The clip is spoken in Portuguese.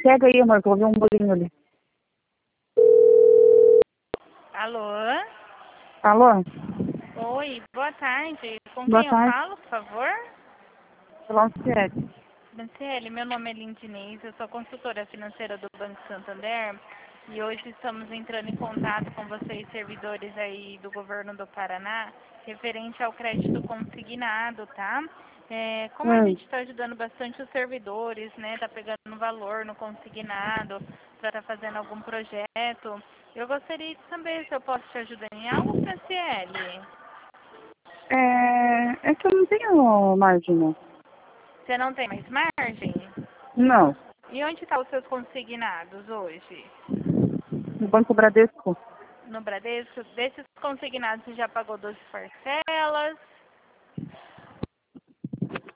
Pega aí, amor, que eu vou ver um bolinho ali. Alô? Alô? Oi, boa tarde. Com Boa quem eu tarde. falo, por favor? Franciele. Franciele, meu nome é Lindinês, eu sou consultora financeira do Banco Santander e hoje estamos entrando em contato com vocês, servidores aí do governo do Paraná, referente ao crédito consignado, tá? Como a gente está ajudando bastante os servidores, né, tá pegando valor no consignado, para estar fazendo algum projeto, eu gostaria de saber se eu posso te ajudar em algo, Franciele. É que eu não tenho margem, não. Você não tem mais margem? Não. E onde estão os seus consignados hoje? No Banco Bradesco? No Bradesco? Desses consignados você já pagou 12 parcelas?